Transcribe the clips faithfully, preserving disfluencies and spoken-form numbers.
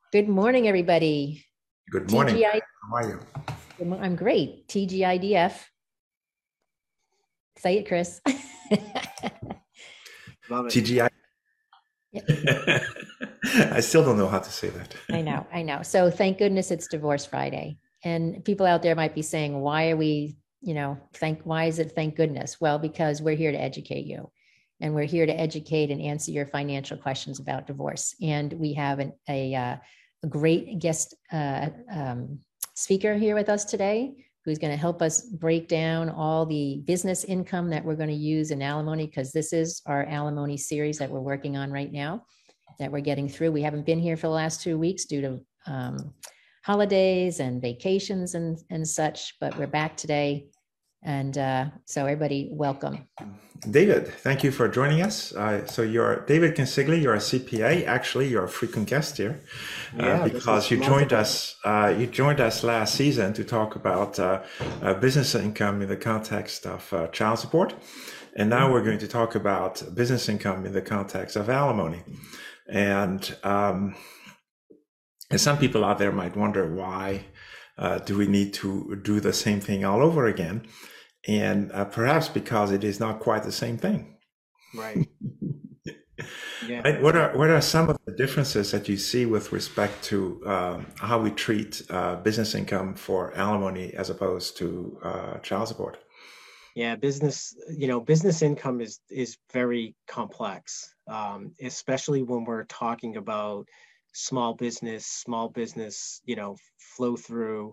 Good morning, everybody. Good morning. T G I, How are you? I'm great. T G I D F. Say it, Chris. Love it. T G I. Yeah, I still don't know how to say that. I know, I know. So thank goodness it's Divorce Friday. And people out there might be saying, why are we, you know, thank, why is it thank goodness? Well, because we're here to educate you. And we're here to educate and answer your financial questions about divorce. And we have an, a, uh, a great guest uh, um, speaker here with us today who's going to help us break down all the business income that we're going to use in alimony, because this is our alimony series that we're working on right now, that we're getting through. We haven't been here for the last two weeks due to um, holidays and vacations and, and such, but we're back today. And uh, so everybody, welcome. David, thank you for joining us. Uh, so you're David Consigli, you're a C P A. Actually, you're a frequent guest here uh, Yeah, because you joined us. Uh, you joined us last season to talk about uh, uh, business income in the context of uh, child support, and now we're going to talk about business income in the context of alimony. And, um, and some people out there might wonder, why uh, do we need to do the same thing all over again? And uh, perhaps because it is not quite the same thing. Right. Yeah. Right? What are what are some of the differences that you see with respect to um, how we treat uh, business income for alimony as opposed to uh, child support? Yeah, business, you know, business income is is very complex, um, especially when we're talking about small business, small business, you know, flow through,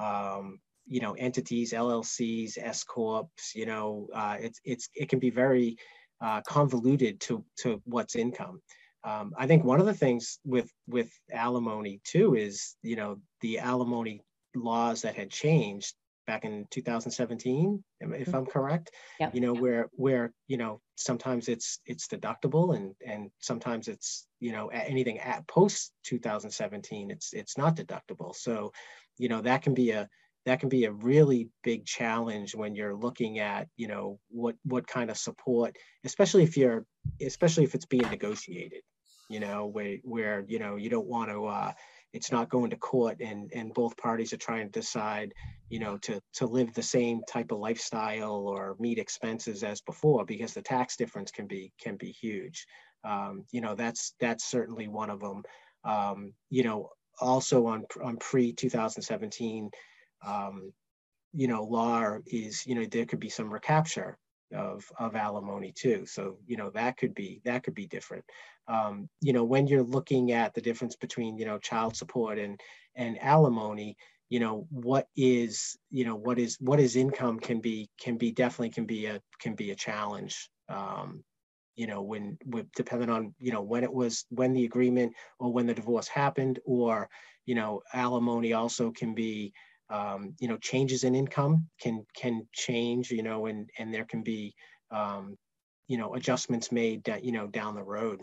um, you know, entities, L L Cs, S corps. You know, uh, it's it's it can be very uh, convoluted to to what's income. Um, I think one of the things with with alimony too is, you know, the alimony laws that had changed back in two thousand seventeen, if I'm correct. Yep. You know, where where you know sometimes it's it's deductible, and and sometimes it's, you know, anything at post two thousand seventeen, it's it's not deductible. So, you know, that can be a that can be a really big challenge when you're looking at, you know, what what kind of support, especially if you're especially if it's being negotiated, you know, where where you know you don't want to uh, it's not going to court, and and both parties are trying to decide, you know, to to live the same type of lifestyle or meet expenses as before, because the tax difference can be can be huge. Um, you know, that's that's certainly one of them. Um, you know, also on on pre two thousand seventeen, um, you know, law is, you know, there could be some recapture of of alimony too. So, you know, that could be that could be different. Um, you know, when you're looking at the difference between, you know, child support and and alimony, you know, what is, you know, what is what is income can be can be definitely can be a can be a challenge. Um, you know, when with depending on, you know, when it was when the agreement or when the divorce happened, or, you know, alimony also can be, um, you know, changes in income can can change, you know, and and there can be, um, you know, adjustments made that, you know, down the road.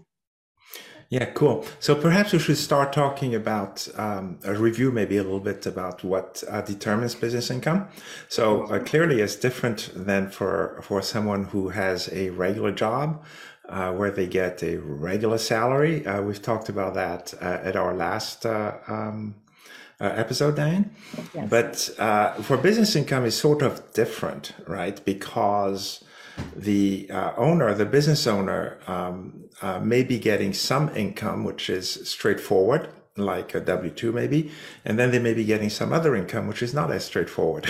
Yeah, cool. So perhaps we should start talking about um, a review, maybe a little bit about what uh, determines business income. So uh, clearly, it's different than for for someone who has a regular job, uh, where they get a regular salary. Uh, we've talked about that uh, at our last uh, um, uh, episode, Diane. Yes. But uh, for business income, is sort of different, right? Because the uh, owner, the business owner, um, uh, may be getting some income, which is straightforward, like a W two maybe, and then they may be getting some other income, which is not as straightforward.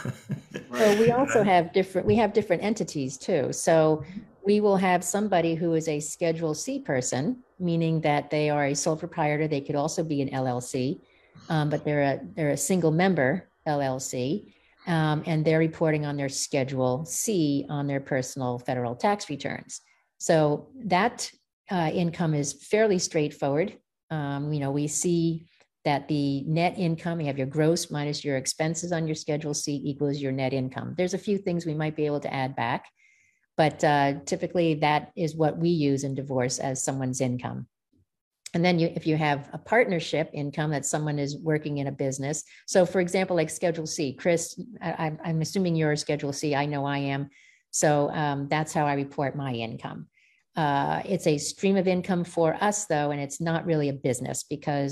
So we also have different, we have different entities too. So we will have somebody who is a Schedule C person, meaning that they are a sole proprietor. They could also be an L L C, um, but they're a they're a single member L L C. Um, and they're reporting on their Schedule C on their personal federal tax returns. So that uh, income is fairly straightforward. Um, you know, we see that the net income, you have your gross minus your expenses on your Schedule C equals your net income. There's a few things we might be able to add back, but uh, typically that is what we use in divorce as someone's income. And then you, if you have a partnership income that someone is working in a business. So for example, like Schedule C, Chris, I, I'm assuming you're a Schedule C. I know I am. So um, that's how I report my income. Uh, it's a stream of income for us though, and it's not really a business because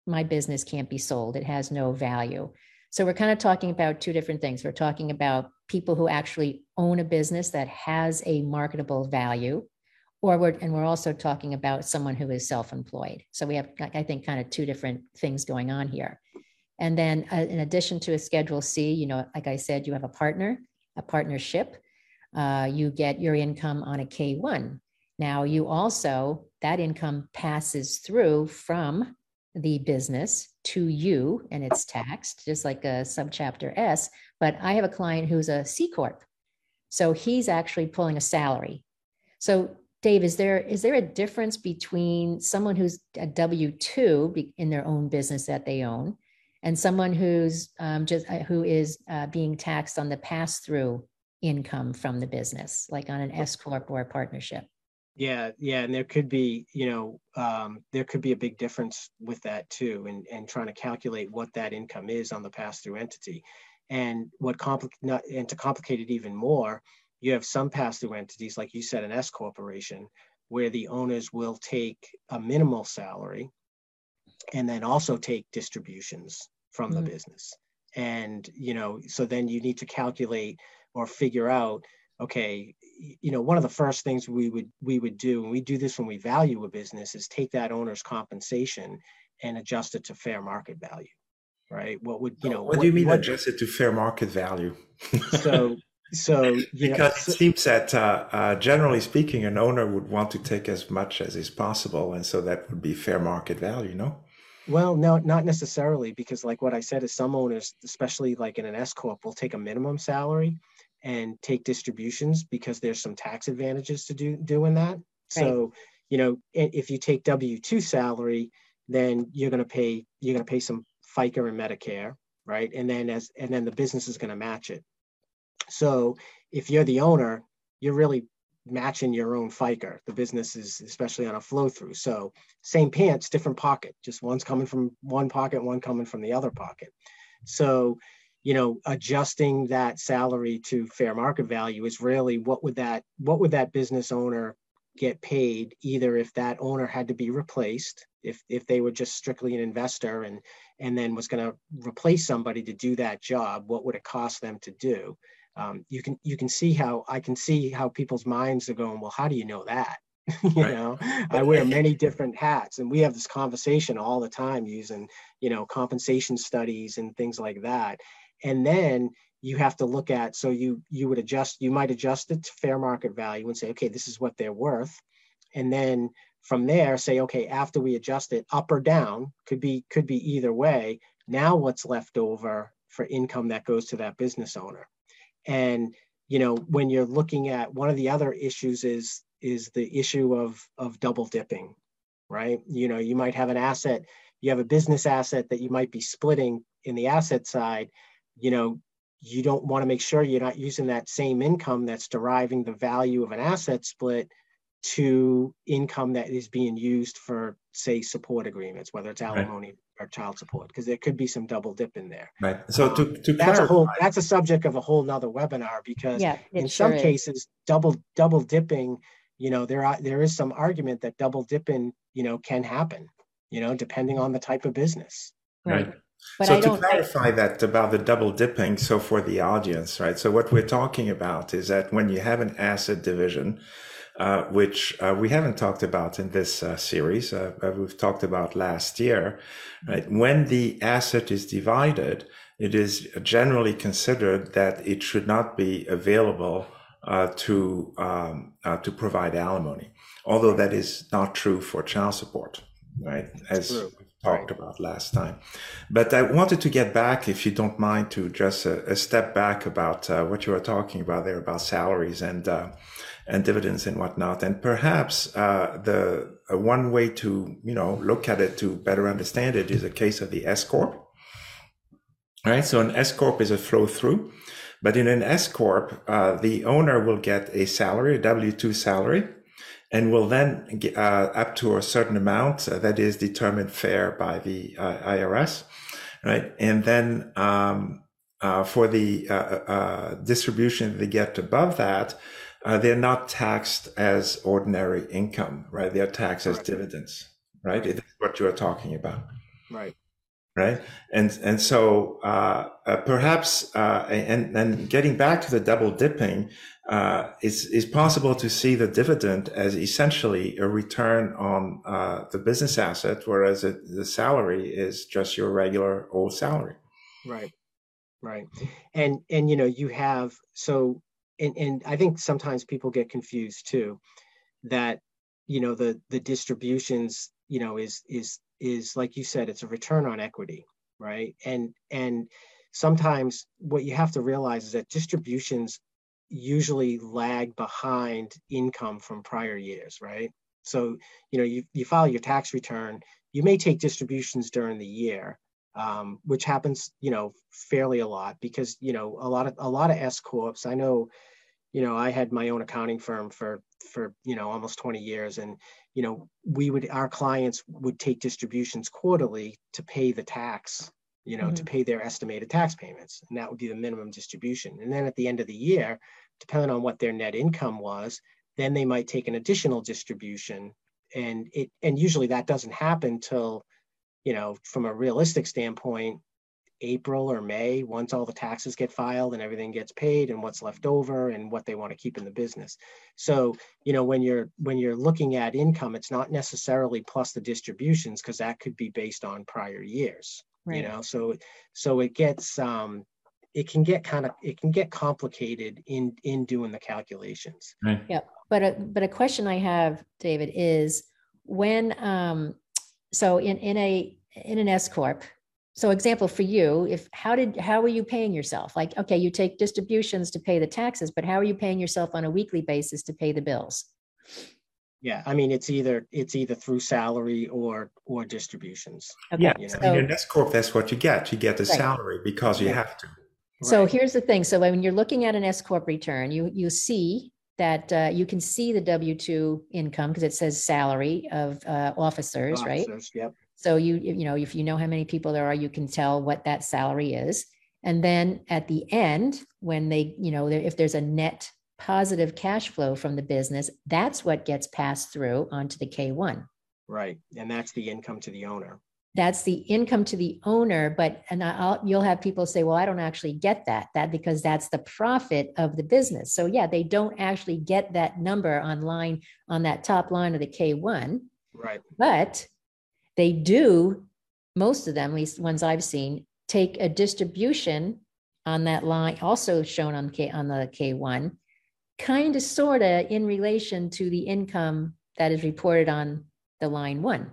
my business can't be sold. It has no value. So we're kind of talking about two different things. We're talking about people who actually own a business that has a marketable value, or we're, and we're also talking about someone who is self-employed. So we have, I think, kind of two different things going on here. And then uh, in addition to a Schedule C, you know, like I said, you have a partner, a partnership. Uh, you get your income on a K one. Now you also, that income passes through from the business to you, and it's taxed just like a subchapter S. But I have a client who's a C Corp. So he's actually pulling a salary. So Dave, is there is there a difference between someone who's a W two in their own business that they own and someone who's um, just uh, who is uh, being taxed on the pass-through income from the business, like on an S Corp or a partnership? Yeah, yeah, and there could be, you know, um, there could be a big difference with that too, and and trying to calculate what that income is on the pass-through entity, and what complicate and to complicate it even more, you have some pass-through entities, like you said, an S corporation, where the owners will take a minimal salary, and then also take distributions from mm-hmm. the business, and you know, so then you need to calculate or figure out. Okay, you know, one of the first things we would we would do, and we do this when we value a business, is take that owner's compensation and adjust it to fair market value, right? What would you know? What, what do you mean what, adjust it to fair market value? so, so you because know, it so, seems that uh, uh, generally speaking, an owner would want to take as much as is possible, and so that would be fair market value, no? Well, no, not necessarily, because like what I said is some owners, especially like in an S corp, will take a minimum salary and take distributions because there's some tax advantages to do doing that. Right. So, you know, if you take W two salary, then you're going to pay you're going to pay some FICA and Medicare, right? And then as and then the business is going to match it. So, if you're the owner, you're really matching your own FICA. The business is especially on a flow through. So, same pants, different pocket. Just one's coming from one pocket, one coming from the other pocket. So, you know, adjusting that salary to fair market value is really what would that what would that business owner get paid, either if that owner had to be replaced, if if they were just strictly an investor and and then was going to replace somebody to do that job, what would it cost them to do? Um, you can you can see how I can see how people's minds are going, well, how do you know that? you right. know, I wear many different hats, and we have this conversation all the time using, you know, compensation studies and things like that. And then you have to look at, so you you would adjust, you might adjust it to fair market value and say, okay, this is what they're worth. And then from there say, okay, after we adjust it up or down, could be could be either way. Now what's left over for income that goes to that business owner? And, you know, when you're looking at, one of the other issues is is the issue of of double dipping, right? You know, you might have an asset, you have a business asset that you might be splitting in the asset side. You know, you don't want to make sure you're not using that same income that's deriving the value of an asset split to income that is being used for, say, support agreements, whether it's alimony right. or child support, because there could be some double dip in there. Right. So to, to um, that's a whole that's a subject of a whole nother webinar, because yeah, in sure some is. cases, double double dipping, you know, there are there is some argument that double dipping, you know, can happen, you know, depending on the type of business. Right. right. But so I to don't, clarify I, that about the double dipping, so for the audience, right? So what we're talking about is that when you have an asset division, uh, which uh, we haven't talked about in this uh, series, uh, we've talked about last year, right? When the asset is divided, it is generally considered that it should not be available uh, to um, uh, to provide alimony, although that is not true for child support, right? As we talked right. about last time. But I wanted to get back, if you don't mind, to just a, a step back about uh, what you were talking about there about salaries and uh, and dividends and whatnot. And perhaps uh, the uh, one way to you know look at it to better understand it is a case of the S corp. Right, so an S corp is a flow through, but in an S corp, uh, the owner will get a salary, a W two salary, and will then get, uh, up to a certain amount uh, that is determined fair by the uh, I R S, right? And then um, uh, for the uh, uh, distribution they get above that, uh, they're not taxed as ordinary income, right? They're taxed as dividends, right? It is what you are talking about. Right. Right. And and so uh, uh, perhaps uh, and and getting back to the double dipping, uh, it's is possible to see the dividend as essentially a return on uh, the business asset, whereas it, the salary is just your regular old salary. Right. Right. And and you know, you have so and and I think sometimes people get confused too, that you know the the distributions, you know, is is is like you said, it's a return on equity, right? And and sometimes what you have to realize is that distributions usually lag behind income from prior years, right? So, you know, you, you file your tax return, you may take distributions during the year, um, which happens, you know, fairly a lot because, you know, a lot of a lot of S corps. I know, you know, I had my own accounting firm for for you know almost twenty years, and you know, we would our clients would take distributions quarterly to pay the tax, you know, mm-hmm. to pay their estimated tax payments, and that would be the minimum distribution. And then at the end of the year, depending on what their net income was, then they might take an additional distribution, and it and usually that doesn't happen till, you know, from a realistic standpoint, April or May, once all the taxes get filed and everything gets paid and what's left over and what they want to keep in the business. So, you know, when you're when you're looking at income, it's not necessarily plus the distributions, because that could be based on prior years. Right. You know, so so it gets um it can get kind of it can get complicated in in doing the calculations. Right. Yeah. But a but a question I have, David, is when um so in in a in an S corp. So example for you, if how did how are you paying yourself? Like, okay, you take distributions to pay the taxes, but how are you paying yourself on a weekly basis to pay the bills? Yeah, I mean, it's either it's either through salary or or distributions. Okay. Yeah, you know? So, in an S corp, that's what you get. You get the right. salary because you yeah. have to. So right. here's the thing. So when you're looking at an S corp return, you you see that uh, you can see the W two income because it says salary of uh, officers, officers, right? Yep. So you, you know, if you know how many people there are, you can tell what that salary is. And then at the end, when they, you know, if there's a net positive cash flow from the business, that's what gets passed through onto the K one. Right. And that's the income to the owner. That's the income to the owner. But, and I'll, you'll have people say, well, I don't actually get that, that because that's the profit of the business. So yeah, they don't actually get that number on line, on that top line of the K one. Right. But they do, most of them, at least ones I've seen, take a distribution on that line, also shown on K on the K one, kind of sort of in relation to the income that is reported on the line one.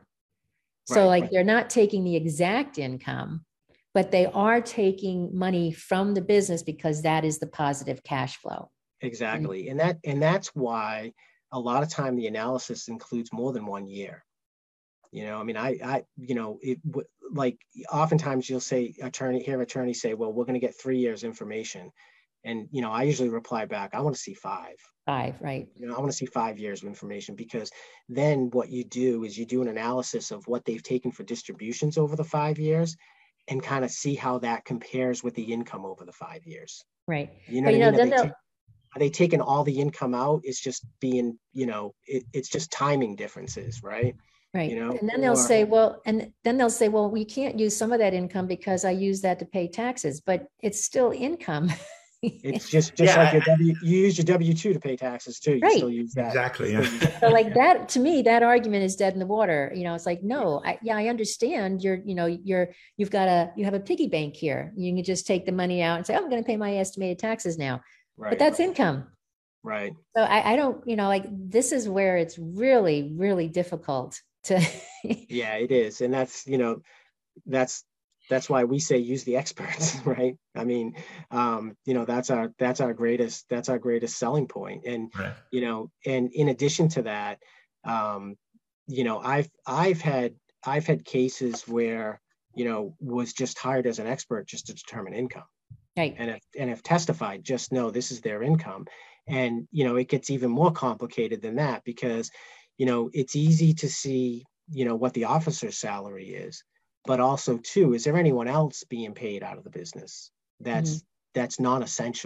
So right, like right. they're not taking the exact income, but they are taking money from the business because that is the positive cash flow. Exactly. And that and that's why a lot of time the analysis includes more than one year. You know, I mean, I, I, you know, it like oftentimes you'll say attorney, hear attorneys say, well, we're going to get three years information. And, you know, I usually reply back, I want to see five. Five, right. You know, I want to see five years of information, because then what you do is you do an analysis of what they've taken for distributions over the five years and kind of see how that compares with the income over the five years. Right. You know, but, you I know, mean? then Are they, are they taking all the income out? It's just being, you know, it, it's just timing differences, right? Right. You know, and then they'll or, say, well, and then they'll say, well, we can't use some of that income because I use that to pay taxes, but it's still income. It's just, just yeah. like your W, you use your W two to pay taxes too. You right. still use that. Exactly. Yeah. So like that, to me, that argument is dead in the water. You know, it's like, no, I, yeah, I understand you're, you know, you're, you've got a, you have a piggy bank here. You can just take the money out and say, oh, I'm going to pay my estimated taxes now, right. but that's income. Right. So I, I don't, you know, like this is where it's really, really difficult to. Yeah, it is. And that's, you know, that's, that's why we say use the experts, right? I mean, um, you know, that's our, that's our greatest, that's our greatest selling point. And, right. you know, and in addition to that, um, you know, I've, I've had, I've had cases where, you know, was just hired as an expert just to determine income. Right. And if, and if testified, just know this is their income. And, you know, it gets even more complicated than that, because, you know, it's easy to see, you know, what the officer's salary is, but also too, is there anyone else being paid out of the business that's, mm-hmm. that's non-essential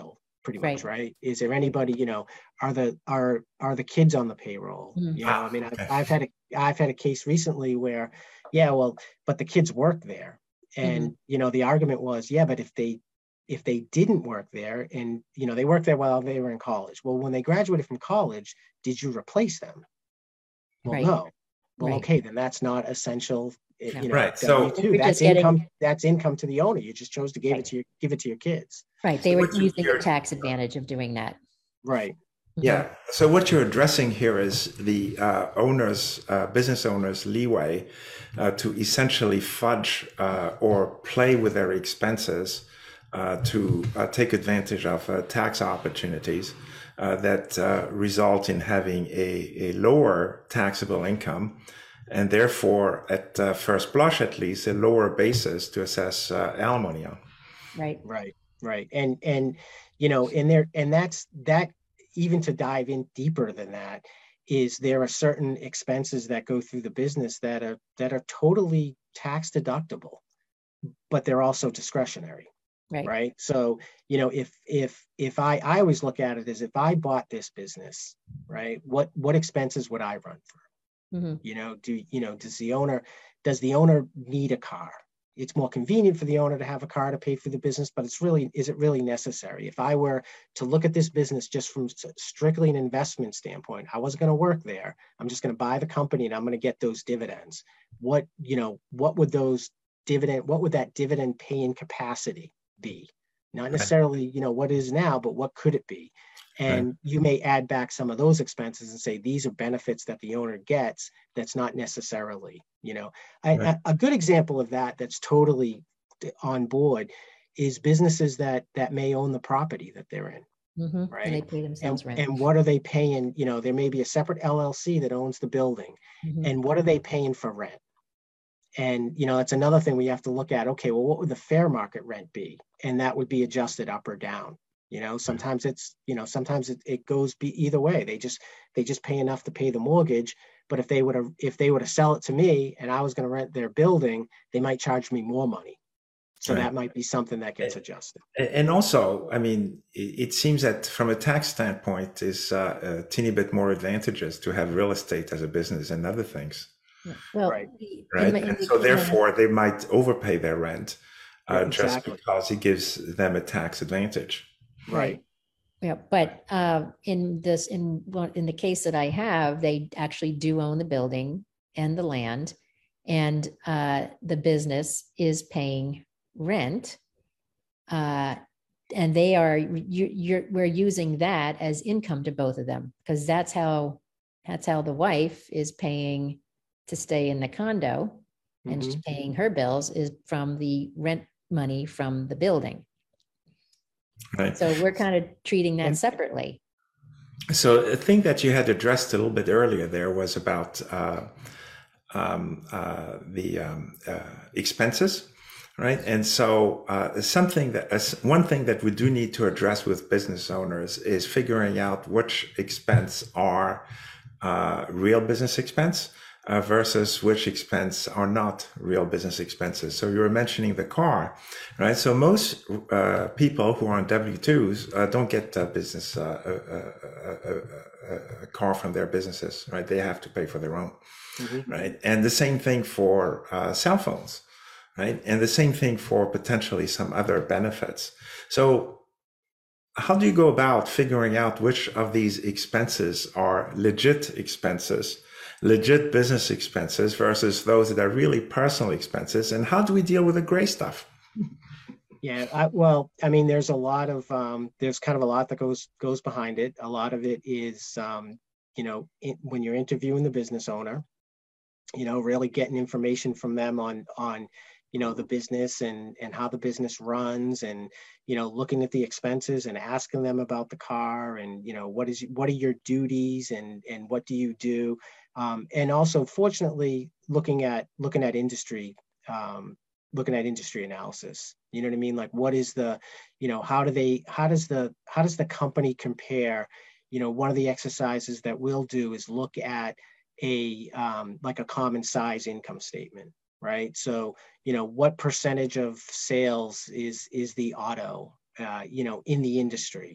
pretty much, Right. right? Is there anybody, you know, are the are are the kids on the payroll? Mhm. You know, Ah, I mean, I've, okay. I've had a I've had a case recently where, yeah, well, but the kids work there, and Mhm. you know, the argument was, yeah, but if they if they didn't work there, and you know, they worked there while they were in college. Well, when they graduated from college, did you replace them? Well, Right. no. Well, Right. okay, then that's not essential. eh, No. You know, Right. W So two. We're That's just getting income. That's income to the owner. You just chose to give it right. to your give it to your kids. Right. so They were what you- using the you're tax advantage of doing that. Right. Mhm. yeah. So what you're addressing here is the uh, owners, uh, business owners' leeway uh, to essentially fudge uh, or play with their expenses uh, to uh, take advantage of uh, tax opportunities uh, that uh, result in having a, a lower taxable income, and therefore, at uh, first blush at least, a lower basis to assess uh, alimony on. Right. Right. Right. And and you know, and there and that's that. Even to dive in deeper than that, is there are certain expenses that go through the business that are that are totally tax deductible, but they're also discretionary. Right. Right. So, you know, if if if I I always look at it as if I bought this business, right, what what expenses would I run through? Mhm. You know, do you know, does the owner does the owner need a car? It's more convenient for the owner to have a car to pay for the business, but it's really, is it really necessary? If I were to look at this business just from strictly an investment standpoint, I wasn't going to work there. I'm just going to buy the company and I'm going to get those dividends. What, you know, what would those dividend, what would that dividend paying capacity be? Not necessarily, you know, what it is now, but what could it be? Right. And you may add back some of those expenses and say, these are benefits that the owner gets that's not necessarily, you know, Right. a, a good example of that that's totally on board is businesses that that may own the property that they're in, Mhm. And they right? pay And themselves rent. and what are they paying? You know, there may be a separate L L C that owns the building, Mhm. and what are they paying for rent? And you know, that's another thing we have to look at. Okay, well, what would the fair market rent be? And that would be adjusted up or down. You know, sometimes it's, you know, sometimes it, it goes be either way. They just they just pay enough to pay the mortgage. But if they were to if they were to sell it to me and I was going to rent their building, they might charge me more money. So Right. that might be something that gets adjusted. And also, I mean, it seems that from a tax standpoint, is uh, a teeny bit more advantageous to have real estate as a business and other things, Yeah. Well, Right. in right? the- in And the- so yeah. therefore, they might overpay their rent uh, just Exactly. because it gives them a tax advantage. Right. Yeah, but uh, in this, in one- in the case that I have, they actually do own the building and the land, and uh, the business is paying rent, uh, and they are you, you're we're using that as income to both of them because that's how that's how the wife is paying to stay in the condo, and she's Mhm. paying her bills is from the rent money from the building. Right. So we're kind of treating that And- separately. So a thing that you had addressed a little bit earlier there was about uh, um, uh, the um, uh, expenses, right? And so uh, something that uh, one thing that we do need to address with business owners is figuring out which expense are uh, real business expense uh, versus which expense are not real business expenses. So you were mentioning the car, right? So most uh, people who are on W two's uh, don't get a business uh, a, a, a, a car from their businesses, right? They have to pay for their own, Mhm. right? And the same thing for uh, cell phones, right? And the same thing for potentially some other benefits. So how do you go about figuring out which of these expenses are legit expenses, legit business expenses versus those that are really personal expenses? And how do we deal with the gray stuff? Yeah, I, well, I mean, there's a lot of um, there's kind of a lot that goes goes behind it. A lot of it is, um, you know, in, when you're interviewing the business owner, you know, really getting information from them on on, you know, the business and and how the business runs, and you know, looking at the expenses and asking them about the car, and you know, what is what are your duties, and and what do you do, um, and also, fortunately, looking at looking at industry. Um, looking at industry analysis, you know what I mean? Like, what is the, you know, how do they, how does the, how does the company compare? You know, one of the exercises that we'll do is look at a, um, like a common size income statement, right? So, you know, what percentage of sales is, is the auto, uh, you know, in the industry?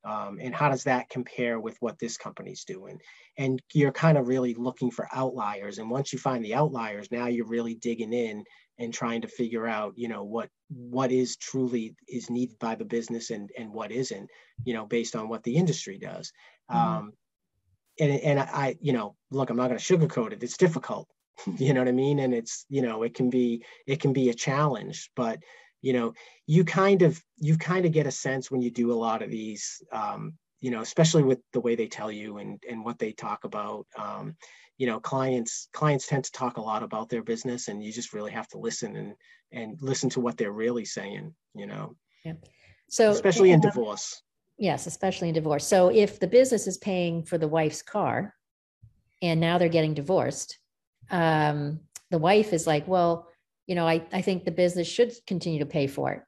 Um, and how does that compare with what this company's doing? And you're kind of really looking for outliers. And once you find the outliers, now you're really digging in and trying to figure out, you know, what what is truly is needed by the business and and what isn't, you know, based on what the industry does. Mm-hmm. Um, and and I, you know, look, I'm not going to sugarcoat it. It's difficult, you know what I mean? And it's, you know, it can be it can be a challenge, but you know, you kind of you kind of get a sense when you do a lot of these, um, you know, especially with the way they tell you and and what they talk about. Um, you know, clients clients tend to talk a lot about their business, and you just really have to listen and and listen to what they're really saying. You know, yeah. So especially in um, divorce. Yes, especially in divorce. So if the business is paying for the wife's car, and now they're getting divorced, um, the wife is like, well, you know, I, I think the business should continue to pay for it,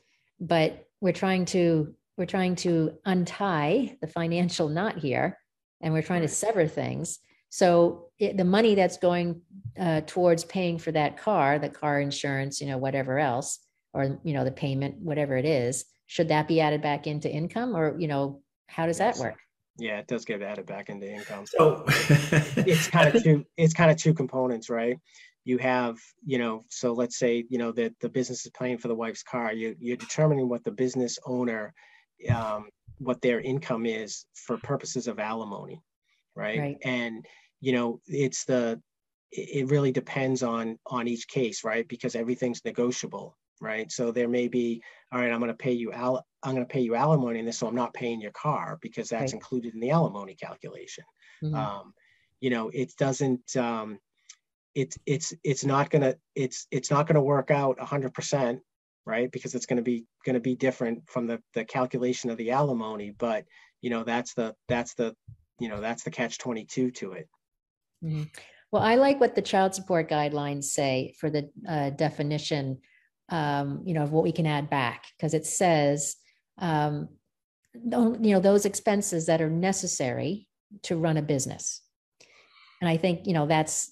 but we're trying to, we're trying to untie the financial knot here, and we're trying right. to sever things. So it, the money that's going uh, towards paying for that car, the car insurance, you know, whatever else, or, you know, the payment, whatever it is, should that be added back into income, or, you know, how does yes. that work? Yeah, it does get added back into income. So it's kind of two, it's kind of two components, right? You have, you know, so let's say, you know, that the business is paying for the wife's car. You, you're determining what the business owner, um, what their income is for purposes of alimony, right? right? And, you know, it's the, it really depends on, on each case, right? Because everything's negotiable, right? So there may be, all right, I'm going to pay you, al- I'm going to pay you alimony in this, so I'm not paying your car because that's right. included in the alimony calculation. Mm-hmm. Um, you know, it doesn't, um, It's it's it's not gonna it's it's not gonna work out a hundred percent, right? Because it's gonna be gonna be different from the the calculation of the alimony. But you know that's the that's the you know that's the catch twenty-two to it. Mm-hmm. Well, I like what the child support guidelines say for the uh, definition, um, you know, of what we can add back, because it says, um, you know, those expenses that are necessary to run a business, and I think you know that's.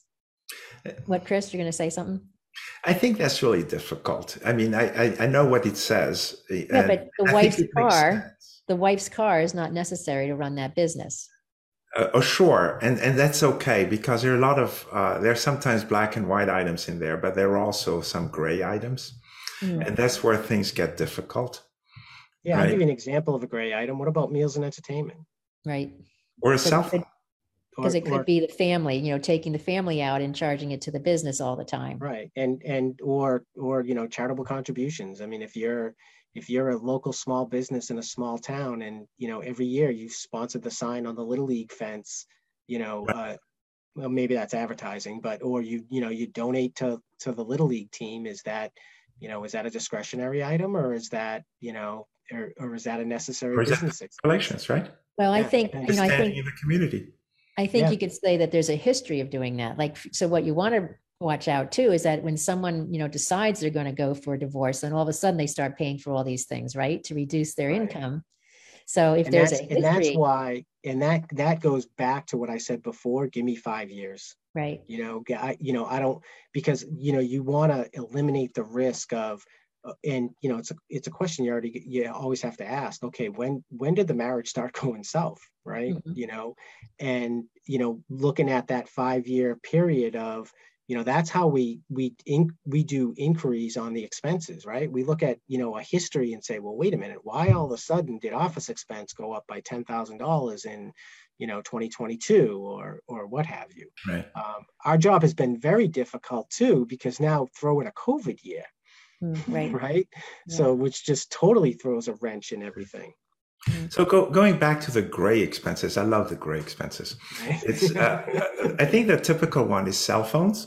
What, Chris, you're going to say something? I think that's really difficult. I mean, I I, I know what it says. Yeah, but the I wife's car, the wife's car is not necessary to run that business. Uh, oh, sure. And and that's okay, because there are a lot of, uh, there are sometimes black and white items in there, but there are also some gray items. Mm. And that's where things get difficult. Yeah, right? I'll give you an example of a gray item. What about meals and entertainment? Right. Or a cell phone. Because it could or, be the family, you know, taking the family out and charging it to the business all the time. Right. And, and, or, or, you know, charitable contributions. I mean, if you're, if you're a local small business in a small town and, you know, every year you sponsored the sign on the Little League fence, you know, uh, well, maybe that's advertising, but, or you, you know, you donate to, to the Little League team. Is that, you know, is that a discretionary item, or is that, you know, or, or is that a necessary or is business that collections, right? Well, yeah. I think, you know, I think in the community. I think yeah. you could say that there's a history of doing that. Like, so what you want to watch out too is that when someone, you know, decides they're going to go for a divorce, then all of a sudden they start paying for all these things, right, to reduce their right. income. So if and there's that's, a history, and that's why, and that that goes back to what I said before. Give me five years, right? You know, I, you know, I don't, because you know you want to eliminate the risk of. And you know, it's a it's a question you already you always have to ask. Okay, when when did the marriage start going south, right? Mm-hmm. You know, and you know, looking at that five year period of, you know, that's how we we in, we do inquiries on the expenses, right? We look at you know a history and say, well, wait a minute, why all of a sudden did office expense go up by ten thousand dollars in you know twenty twenty-two or or what have you? Right. Um, our job has been very difficult too, because now throw in a COVID year. Right. Right. Yeah. So, which just totally throws a wrench in everything. So go, going back to the gray expenses, I love the gray expenses. It's, uh, I think the typical one is cell phones,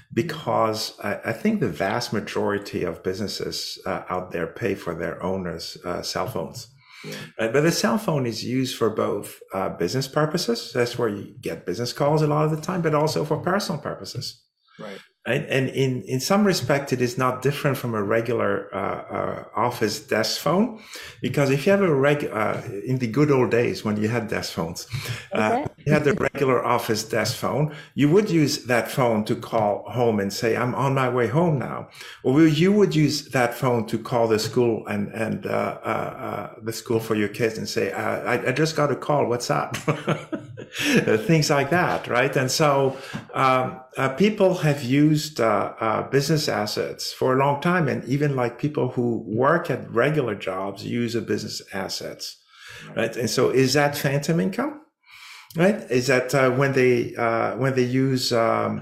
because I, I think the vast majority of businesses uh, out there pay for their owners' uh, cell phones. Yeah. Right? But the cell phone is used for both uh, business purposes. That's where you get business calls a lot of the time, but also for personal purposes. Right. And, and in, in some respect, it is not different from a regular uh, uh, office desk phone, because if you have a reg, uh, in the good old days when you had desk phones, uh, you had the regular office desk phone. You would use that phone to call home and say, I'm on my way home now. Or you would use that phone to call the school and, and, uh, uh, uh the school for your kids and say, uh, I, I just got a call. What's up? Things like that. Right. And so, um, uh, people have used, uh, uh, business assets for a long time. And even like people who work at regular jobs use a business assets. Right. And so is that phantom income? Right? Is that uh, when they uh, when they use um,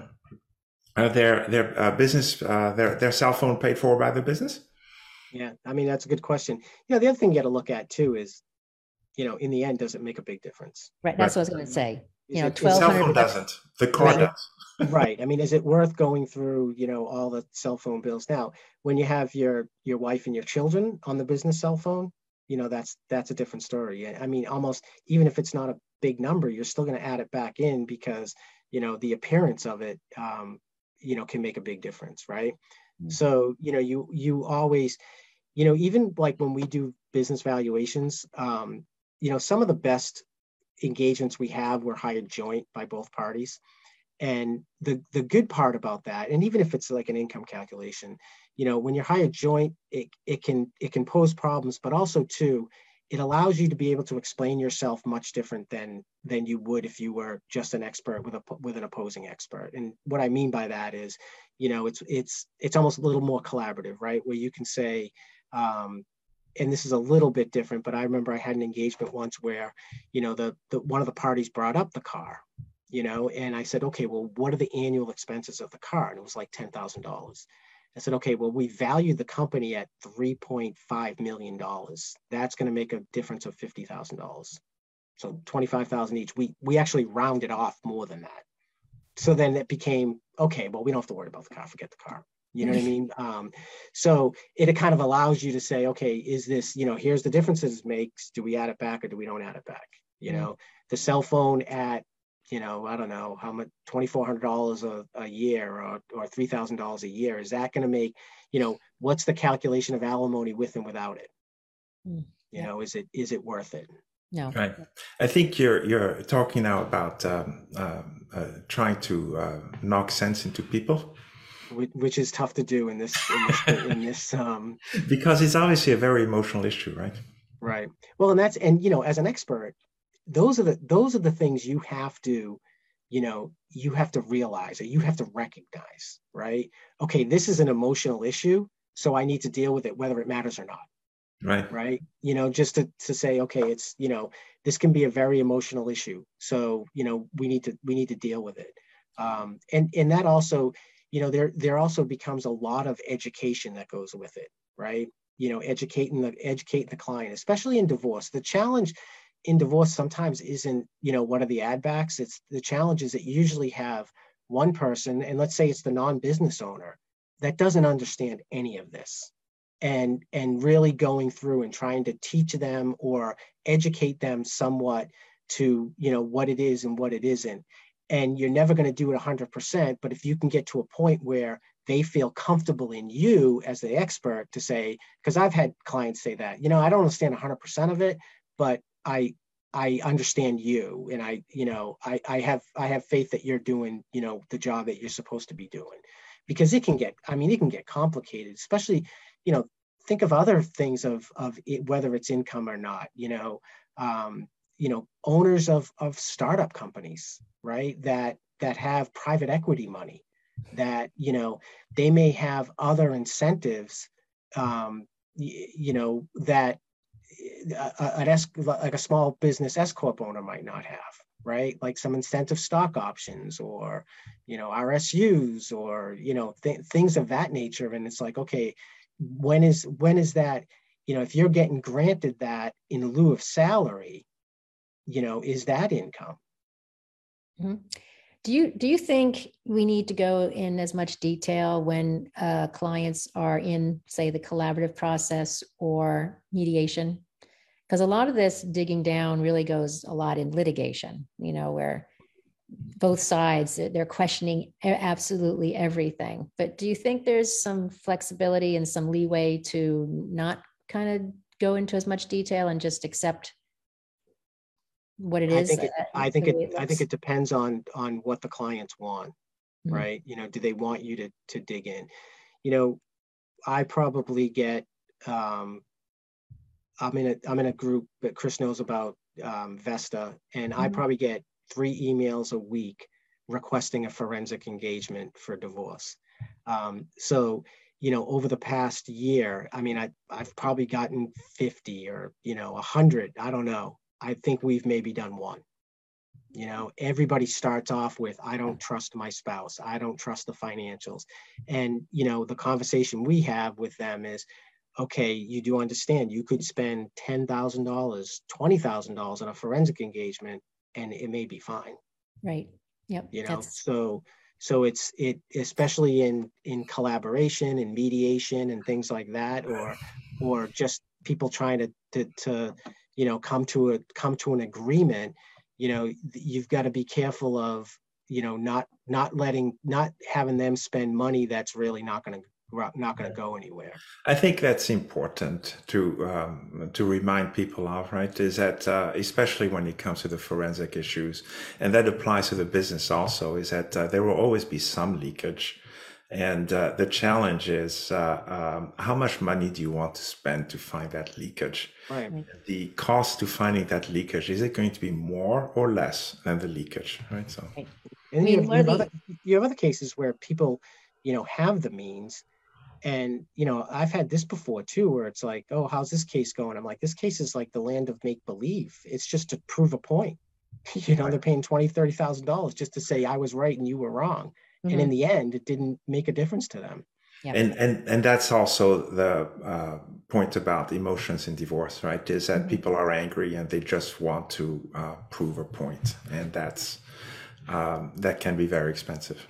uh, their their uh, business uh, their their cell phone paid for by the business? Yeah, I mean that's a good question. You know, the other thing you got to look at too is, you know, in the end, does it make a big difference? Right. That's right. What I was going to say. Is you know, it, twelve hundred. The cell phone doesn't. The car right. does. Right. I mean, is it worth going through, you know, all the cell phone bills? Now, when you have your your wife and your children on the business cell phone, you know, that's that's a different story. I mean, almost even if it's not a big number, you're still going to add it back in because, you know, the appearance of it, um, you know, can make a big difference, right? Mm-hmm. So, you know, you you always, you know, even like when we do business valuations, um, you know, some of the best engagements we have were hired joint by both parties. And the the good part about that, and even if it's like an income calculation, you know, when you're hired joint, it it can it can pose problems, but also too, it allows you to be able to explain yourself much different than than you would if you were just an expert with a with an opposing expert. And what I mean by that is, you know, it's it's it's almost a little more collaborative, right? Where you can say, um, and this is a little bit different, but I remember I had an engagement once where, you know, the the one of the parties brought up the car. You know, and I said, okay, well, what are the annual expenses of the car? And it was like ten thousand dollars. I said, okay, well, we valued the company at three point five million dollars. That's going to make a difference of fifty thousand dollars. So twenty-five thousand dollars each. We, we actually rounded off more than that. So then it became, okay, well, we don't have to worry about the car, forget the car. You know what I mean? Um, so it, it kind of allows you to say, okay, is this, you know, here's the differences it makes. Do we add it back or do we don't add it back? You know, mm-hmm. The cell phone at, you know, I don't know how much, twenty-four hundred dollars a, a year or, or three thousand dollars a year. Is that going to make, you know, what's the calculation of alimony with and without it? Mm, you yeah. know, is it, is it worth it? No. Right. I think you're, you're talking now about um, uh, uh, trying to uh, knock sense into people. Which is tough to do in this, in this, in this um, because it's obviously a very emotional issue, right? Right. Well, and that's, and, you know, as an expert, those are the those are the things you have to, you know, you have to realize or you have to recognize, right? Okay, this is an emotional issue, so I need to deal with it whether it matters or not. Right. Right. You know, just to, to say, okay, it's, you know, this can be a very emotional issue. So, you know, we need to we need to deal with it. Um, and, and that also, you know, there there also becomes a lot of education that goes with it, right? You know, educating the educating the client, especially in divorce. The challenge in divorce sometimes isn't, you know, what are the ad backs? It's the challenge is that you usually have one person, and let's say it's the non-business owner that doesn't understand any of this, and and really going through and trying to teach them or educate them somewhat to, you know, what it is and what it isn't. And you're never going to do it one hundred percent, but if you can get to a point where they feel comfortable in you as the expert to say, because I've had clients say that, you know, I don't understand one hundred percent of it, but I I understand you, and I, you know, I, I have I have faith that you're doing, you know, the job that you're supposed to be doing, because it can get, I mean, it can get complicated, especially, you know, think of other things of of it, whether it's income or not, you know, um, you know, owners of of startup companies, right, that that have private equity money, that, you know, they may have other incentives, um, you, you know, that an S, like a small business S corp owner might not have, right? Like some incentive stock options, or, you know, R S Us, or, you know, th- things of that nature. And it's like, okay, when is when is that? You know, if you're getting granted that in lieu of salary, you know, is that income? Mm-hmm. Do you do you think we need to go in as much detail when uh, clients are in, say, the collaborative process or mediation? Because a lot of this digging down really goes a lot in litigation, you know, where both sides, they're questioning absolutely everything. But do you think there's some flexibility and some leeway to not kind of go into as much detail and just accept what it I is? think it, uh, I think the it, way it I think looks? it depends on, on what the clients want, Mhm. right? You know, do they want you to, to dig in? You know, I probably get, um, I'm in a, I'm in a group that Chris knows about, um, Vesta, and I Mhm. probably get three emails a week requesting a forensic engagement for divorce. Um, so, you know, over the past year, I mean, I, I've probably gotten fifty or, you know, a hundred, I don't know. I think we've maybe done one. You know, everybody starts off with, I don't trust my spouse. I don't trust the financials. And, you know, the conversation we have with them is, okay, you do understand you could spend ten thousand dollars, twenty thousand dollars on a forensic engagement and it may be fine, Right. Yep. you know? That's So, so it's, it, especially in, in collaboration and mediation and things like that, or, or just people trying to, to, to, you know, come to a, come to an agreement, you know, you've got to be careful of, you know, not, not letting, not having them spend money that's really not going to, not going to go anywhere. I think that's important to um, to remind people of, right? Is that uh, especially when it comes to the forensic issues, and that applies to the business also, is that uh, there will always be some leakage, and uh, the challenge is uh, um, how much money do you want to spend to find that leakage? Right. right. The cost to finding that leakage, is it going to be more or less than the leakage, right? So, Right. I And you mean, have, one you of have other, the you have other cases where people, you know, have the means. And, you know, I've had this before too, where it's like, oh, how's this case going? I'm like, this case is like the land of make believe. It's just to prove a point. You know, they're paying twenty, thirty thousand dollars just to say I was right and you were wrong. And in Mhm. the end, it didn't make a difference to them. Yep. and and and that's also the uh, point about emotions in divorce, right? Is that Mhm. people are angry and they just want to uh, prove a point, and that's um, that can be very expensive.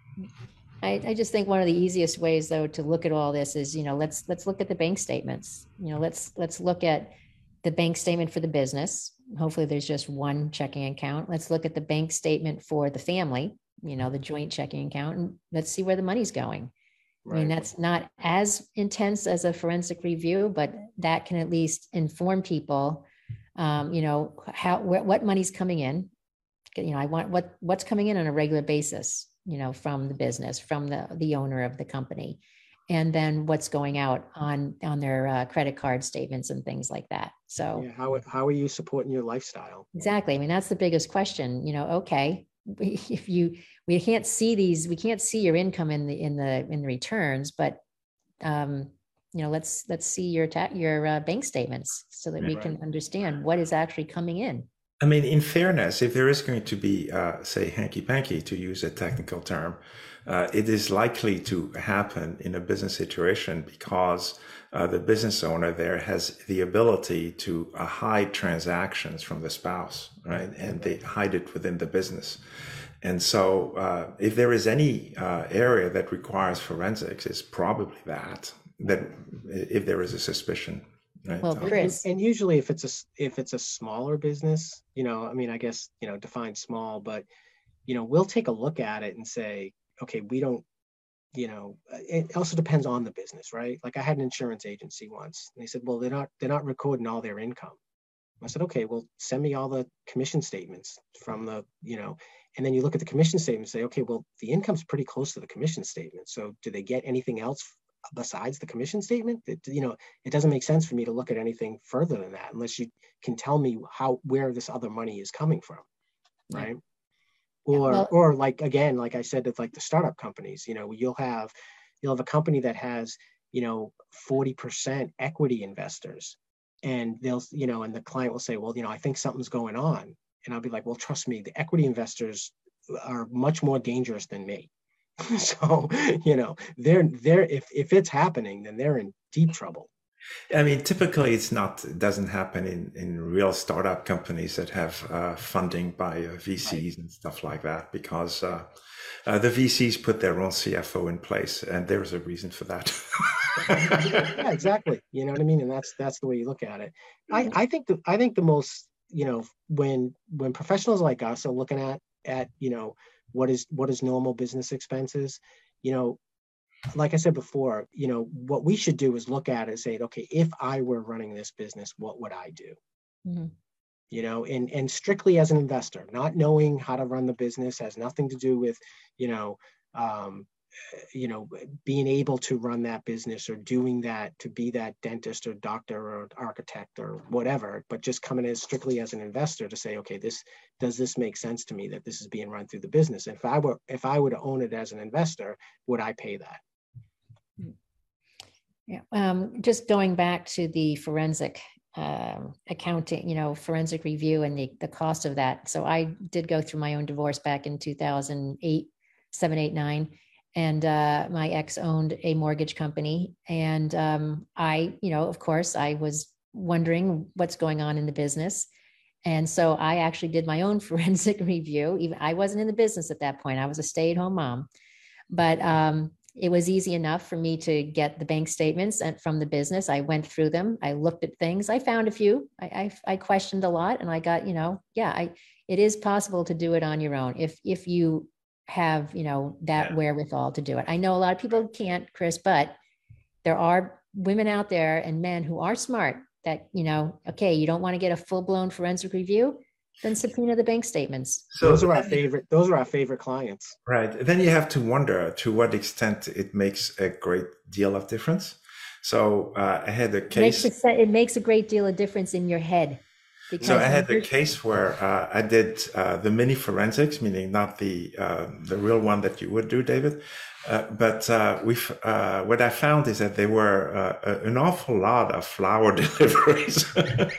I, I just think one of the easiest ways though to look at all this is, you know, let's let's look at the bank statements. You know, let's let's look at the bank statement for the business. Hopefully there's just one checking account. Let's look at the bank statement for the family, you know, the joint checking account, and let's see where the money's going. I mean, Right. that's not as intense as a forensic review, but that can at least inform people, um, you know, how, wh- what money's coming in. You know, I want what, what's coming in on a regular basis, you know, from the business, from the, the owner of the company, and then what's going out on, on their uh, credit card statements and things like that. So Yeah. How, how are you supporting your lifestyle? exactly. I mean, that's the biggest question, you know, okay, if you, we can't see these, we can't see your income in the, in the, in the returns, but, um, you know, let's, let's see your ta- your uh, bank statements so that we Right. can understand what is actually coming in. I mean, in fairness, if there is going to be, uh, say, hanky panky, to use a technical term, uh, it is likely to happen in a business situation because uh, the business owner there has the ability to uh, hide transactions from the spouse, right? And they hide it within the business. And so, uh, if there is any uh, area that requires forensics, it's probably that. That if there is a suspicion, right? Well, Um, And, and, Chris, and usually if it's a, s- if it's a smaller business, you know, I mean, I guess, you know, define small, but, you know, we'll take a look at it and say, okay, we don't, you know, uh, it also depends on the business, right? Like I had an insurance agency once and they said, well, they're not, they're not recording all their income. I said, okay, well, send me all the commission statements from the, you know, and then you look at the commission statement and say, okay, well, the income's pretty close to the commission statement. So do they get anything else besides the commission statement? That, you know, it doesn't make sense for me to look at anything further than that unless you can tell me how, where this other money is coming from, yeah, right? yeah. Or, Well, or like, again, like I said, it's like the startup companies, you know, you'll have, you'll have a company that has, you know, forty percent equity investors and they'll, you know, and the client will say, well, you know, I think something's going on. And I'll be like, well, trust me, the equity investors are much more dangerous than me. So, you know, they're, they're, if, if it's happening, then they're in deep trouble. I mean, typically it's not, it doesn't happen in, in real startup companies that have uh, funding by uh, V Cs Right. and stuff like that, because uh, uh, the V Cs put their own C F O in place, and there's a reason for that. Yeah, exactly. You know what I mean? And that's, that's the way you look at it. I, I think the, I think the most, you know, when, when professionals like us are looking at, at, you know, what is, what is normal business expenses, you know, like I said before, you know, what we should do is look at it and say, okay, if I were running this business, what would I do? mhm. you know, and, and strictly as an investor, not knowing how to run the business has nothing to do with, you know, um, you know, being able to run that business or doing that to be that dentist or doctor or architect or whatever, but just coming as strictly as an investor to say, okay, this, does this make sense to me that this is being run through the business? If I were, if I were to own it as an investor, would I pay that? Yeah. Um, just going back to the forensic um, accounting, you know, forensic review and the, the cost of that. So I did go through my own divorce back in two thousand eight, seven, eight, nine. And uh, my ex owned a mortgage company. And um, I, you know, of course, I was wondering what's going on in the business. And so I actually did my own forensic review. Even I wasn't in the business at that point. I was a stay-at-home mom. But um, it was easy enough for me to get the bank statements from the business. I went through them. I looked at things. I found a few. I, I, I questioned a lot, and I got, you know, yeah, I, it is possible to do it on your own if if you have, you know, that Yeah. wherewithal to do it. I know a lot of people can't, Chris, but there are women out there and men who are smart that, you know, okay, you don't want to get a full-blown forensic review, then subpoena the bank statements. So those are our favorite, those are our favorite clients. Right. Then you have to wonder to what extent it makes a great deal of difference. So uh, I had a It case. makes, a, it makes a great deal of difference in your head. Because So I had a you're- case where uh, I did uh, the mini forensics, meaning not the uh, the real one that you would do, David. Uh, but uh, we uh, what I found is that there were uh, an awful lot of flower deliveries.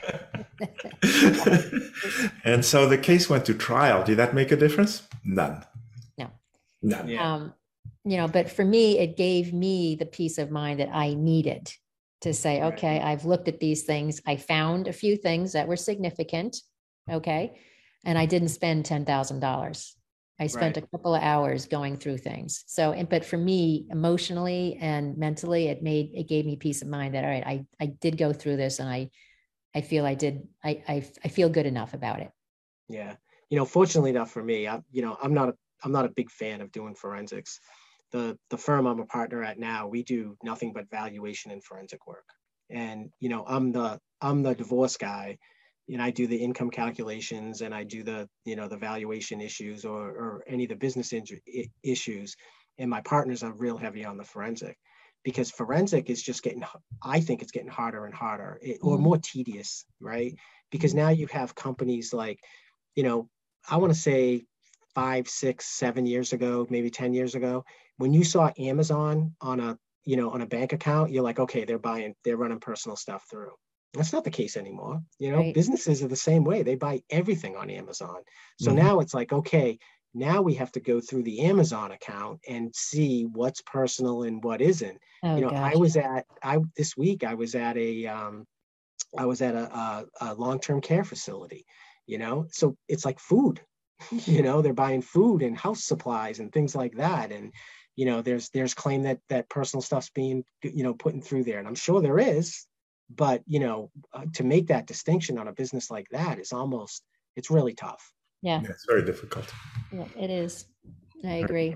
And so the case went to trial. Did that make a difference? None. No. None. Yeah. Um, you know, but for me, it gave me the peace of mind that I needed to say, Right. okay, I've looked at these things. I found a few things that were significant. Okay. And I didn't spend ten thousand dollars. I spent Right. a couple of hours going through things. So, and, but for me, emotionally and mentally, it made, it gave me peace of mind that, all right, I, I did go through this, and I, I feel I did, I, I, I feel good enough about it. Yeah. You know, fortunately enough for me, I, you know, I'm not, a, I'm not a big fan of doing forensics. The, the firm I'm a partner at now, we do nothing but valuation and forensic work. And, you know, I'm the, I'm the divorce guy, and I do the income calculations, and I do the, you know, the valuation issues or, or any of the business in, issues. And my partners are real heavy on the forensic, because forensic is just getting, I think it's getting harder and harder, it, or Mhm. more tedious, right? Because now you have companies like, you know, I want to say five, six, seven years ago, maybe ten years ago, when you saw Amazon on a, you know, on a bank account, you're like, okay, they're buying, they're running personal stuff through. That's not the case anymore. You know, Right. businesses are the same way. They buy everything on Amazon. So Mhm. now it's like, okay, now we have to go through the Amazon account and see what's personal and what isn't. Oh, You know, gosh. I was at, I, this week, I was at a, um, I was at a, a, a long-term care facility, you know, so it's like food, you know, they're buying food and house supplies and things like that. And, you know, there's, there's claim that, that personal stuff's being, you know, put in through there. And I'm sure there is, but, you know, uh, to make that distinction on a business like that is almost, it's really tough. Yeah, Yeah, it's very difficult. yeah, it is. I agree.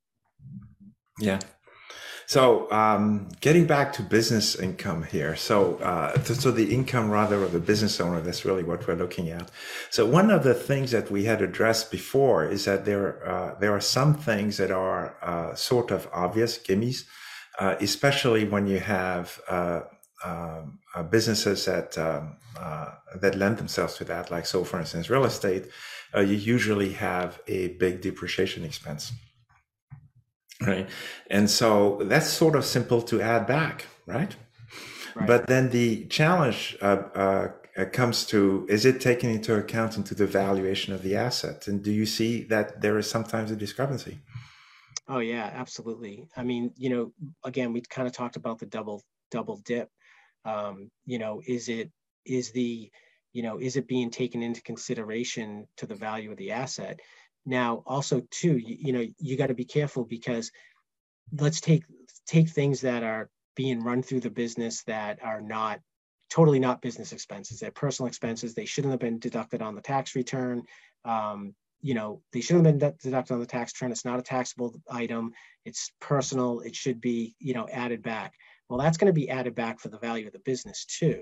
Yeah. So um, getting back to business income here. So, uh, th- so the income rather of the business owner, that's really what we're looking at. So one of the things that we had addressed before is that there, uh, there are some things that are uh, sort of obvious gimmies, uh, especially when you have uh, um, uh, businesses that um, uh, that lend themselves to that. Like, so for instance, real estate, uh, you usually have a big depreciation expense. Right. And so that's sort of simple to add back, right? Right. But then the challenge uh, uh, comes to, is it taken into account into the valuation of the asset? And do you see that there is sometimes a discrepancy? Oh yeah, absolutely. I mean, you know, again, we kind of talked about the double, double dip. Um, you know, is it, is the, you know, is it being taken into consideration to the value of the asset? Now, also too, you, you know, you got to be careful, because let's take take things that are being run through the business that are not totally not business expenses. They're personal expenses. They shouldn't have been deducted on the tax return. Um, you know, they shouldn't have been deducted on the tax return. It's not a taxable item. It's personal. It should be, you know, added back. Well, that's going to be added back for the value of the business too.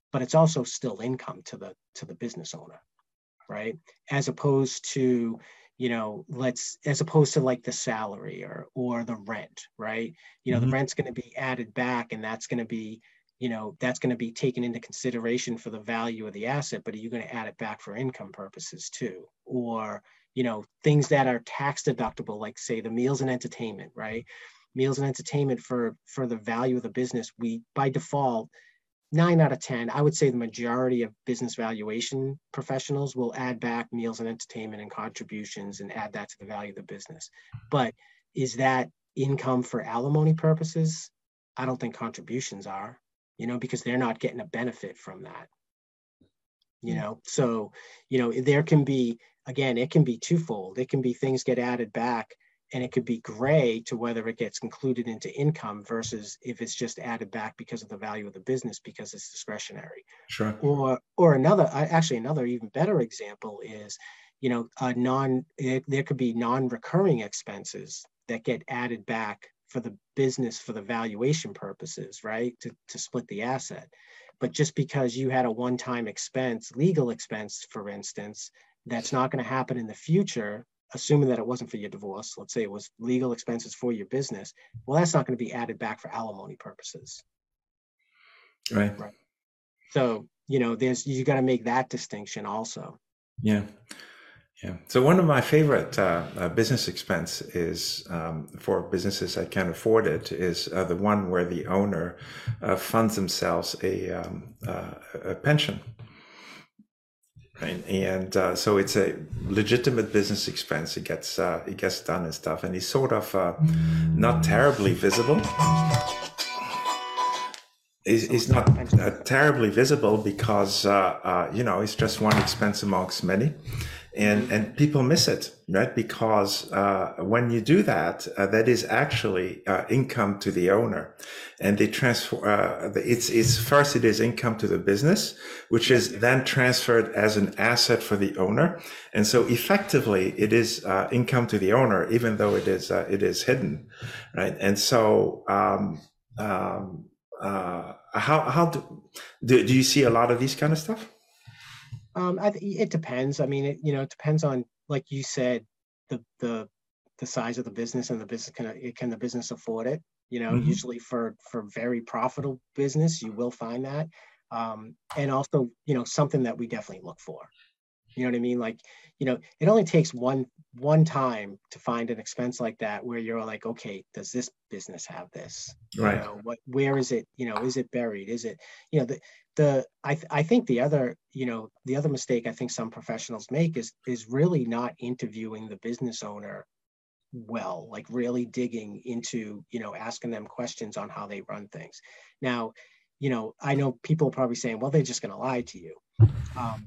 but it's also still income to the to the business owner, right? As opposed to, you know, let's as opposed to like the salary or or the rent, right? You know, Mm-hmm. the rent's going to be added back, and that's going to be, you know, that's going to be taken into consideration for the value of the asset, but are you going to add it back for income purposes too? Or, you know, things that are tax deductible, like say the meals and entertainment, right? Meals and entertainment for for the value of the business, we by default, nine out of ten, I would say the majority of business valuation professionals will add back meals and entertainment and contributions and add that to the value of the business. But is that income for alimony purposes? I don't think contributions are, you know, because they're not getting a benefit from that. You know, so, you know, there can be, again, it can be twofold. It can be things get added back, and it could be gray to whether it gets included into income versus if it's just added back because of the value of the business because it's discretionary. Sure. Or, or another, actually another even better example is, you know, a non, it, there could be non-recurring expenses that get added back for the business for the valuation purposes, right? To, to split the asset. But just because you had a one-time expense, legal expense, for instance, that's not going to happen in the future, assuming that it wasn't for your divorce, let's say it was legal expenses for your business, well, that's not going to be added back for alimony purposes. Right. Right. So, you know, there's, you got to make that distinction also. Yeah. Yeah. So one of my favorite uh, uh, business expense is um, for businesses that can afford it is uh, the one where the owner uh, funds themselves a, um, uh, a pension. Right. And uh, so it's a legitimate business expense. It gets uh, it gets done and stuff, and it's sort of uh, not terribly visible. It's, it's not uh, terribly visible because uh, uh, you know, it's just one expense amongst many. And, and people miss it, right? Because uh, when you do that, uh, that is actually uh, income to the owner, and they transfer. Uh, it's it's first it is income to the business, which is then transferred as an asset for the owner, and so effectively it is uh, income to the owner, even though it is uh, it is hidden, right? And so um, um, uh, how how do, do do you see a lot of these kind of stuff? Um, I th- it depends. I mean, it, you know, it depends on, like you said, the the the size of the business and the business can it, can the business afford it? You know, Mm-hmm. usually for for very profitable business, you will find that, um, and also, you know, something that we definitely look for. You know what I mean? Like, you know, it only takes one one time to find an expense like that where you're like, okay, does this business have this? Right. You know, what, where is it? You know, is it buried? Is it, you know, the the I th- I think the other, you know, the other mistake I think some professionals make is is really not interviewing the business owner well, like really digging into, you know, asking them questions on how they run things. Now, you know, I know people are probably saying, well, they're just going to lie to you. Um,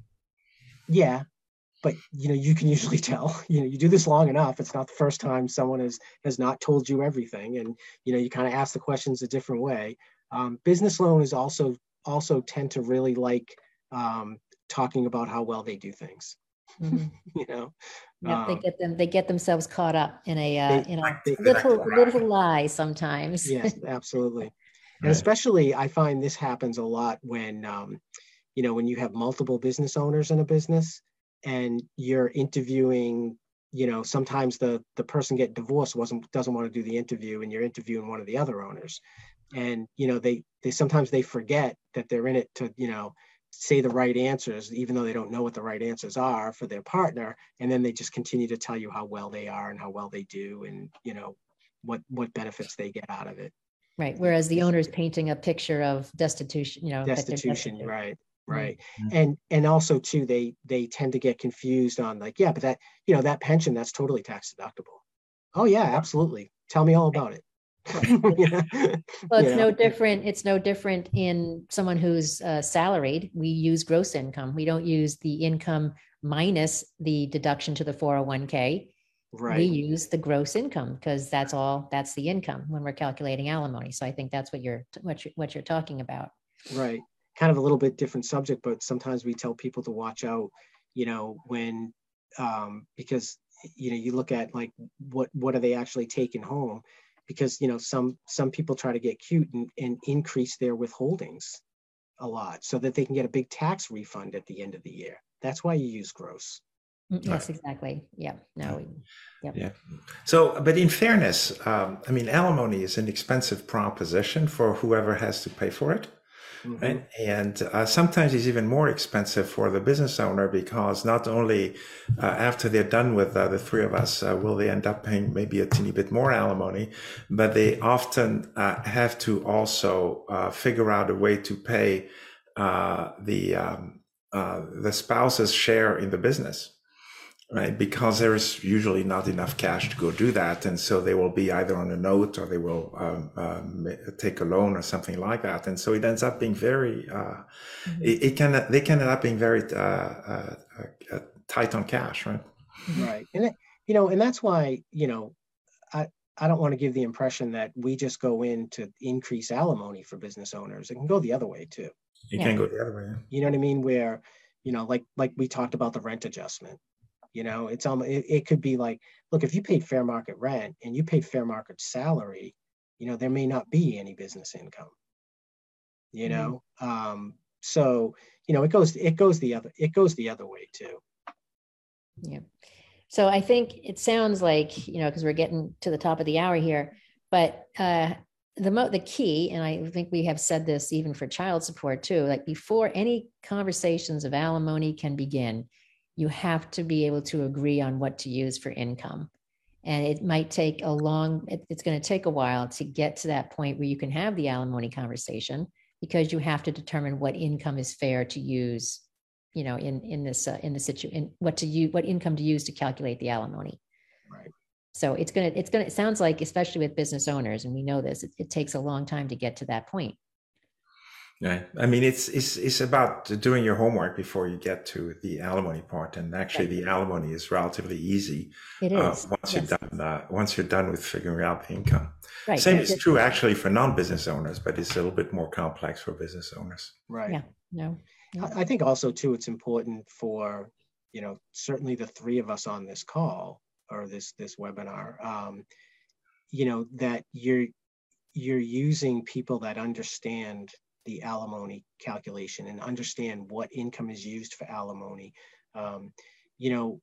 yeah, but you know, you can usually tell. You know, you do this long enough, it's not the first time someone has has not told you everything, and you know, you kind of ask the questions a different way. Um, business loan is also also tend to really like um, talking about how well they do things. Mm-hmm. You know, Yep, they um, get them. They get themselves caught up in a uh, they, you know they, little little lie sometimes. yes, absolutely, and Right. especially I find this happens a lot when um, you know, when you have multiple business owners in a business and you're interviewing, you know, sometimes the the person getting divorced wasn't doesn't want to do the interview, and you're interviewing one of the other owners, and you know, they they sometimes they forget that they're in it to, you know, say the right answers, even though they don't know what the right answers are for their partner, and then they just continue to tell you how well they are and how well they do, and you know, what what benefits they get out of it. Right. Whereas the owner is painting a picture of destitution, you know, Destitution, right. Right. Mm-hmm. And and also too, they they tend to get confused on like, yeah, but that, you know, that pension, that's totally tax deductible. Oh yeah, absolutely. Tell me all about it. Yeah. Well, it's You no know? different. It's no different in someone who's uh, salaried. We use gross income. We don't use the income minus the deduction to the four oh one k. Right. We use the gross income because that's all, that's the income when we're calculating alimony. So I think that's what you're, what you're, what you're talking about. Right. Kind of a little bit different subject, but sometimes we tell people to watch out, you know, when, um, because, you know, you look at like, what, what are they actually taking home? Because, you know, some, some people try to get cute and, and increase their withholdings, a lot so that they can get a big tax refund at the end of the year. That's why you use gross. Yes, exactly. Yeah. No. We, yep. Yeah. So, but in fairness, um, I mean, alimony is an expensive proposition for whoever has to pay for it. Mm-hmm. Right? And uh, sometimes it's even more expensive for the business owner, because not only uh, after they're done with uh, the three of us, uh, will they end up paying maybe a teeny bit more alimony, but they often uh, have to also uh, figure out a way to pay uh, the um, uh, the spouse's share in the business. Right, because there is usually not enough cash to go do that, and so they will be either on a note or they will um, um, take a loan or something like that, and so it ends up being very. Uh, mm-hmm. it, it can they can end up being very uh, uh, uh, tight on cash, right? Right, and it, you know, and that's why you know, I I don't want to give the impression that we just go in to increase alimony for business owners. It can go the other way too. It yeah. can go the other way. Yeah. You know what I mean? Where you know, like like we talked about the rent adjustment. You know, it's almost, it, it could be like, look, if you paid fair market rent and you paid fair market salary, you know, there may not be any business income, you know? Mm-hmm. Um, so, you know, it goes, it goes the other, it goes the other way too. Yeah. So I think it sounds like, you know, cause we're getting to the top of the hour here, but, uh, the mo- the key, and I think we have said this even for child support too, like before any conversations of alimony can begin, you have to be able to agree on what to use for income. And it might take a long, it, it's going to take a while to get to that point where you can have the alimony conversation, because you have to determine what income is fair to use, you know, in, in this, uh, in the situation, what to use, what income to use to calculate the alimony. Right. So it's going to, it's going to, it sounds like, especially with business owners, and we know this, it, it takes a long time to get to that point. Yeah, I mean, it's it's it's about doing your homework before you get to the alimony part, and actually, right. the alimony is relatively easy. It is uh, once yes. you're done. Uh, once you're done with figuring out the income. Right. Same is true actually for non-business owners, but it's a little bit more complex for business owners. Right. Yeah. No. no. I think also too, it's important for you know certainly the three of us on this call or this this webinar, um, you know that you're you're using people that understand the alimony calculation and understand what income is used for alimony. Um, you know,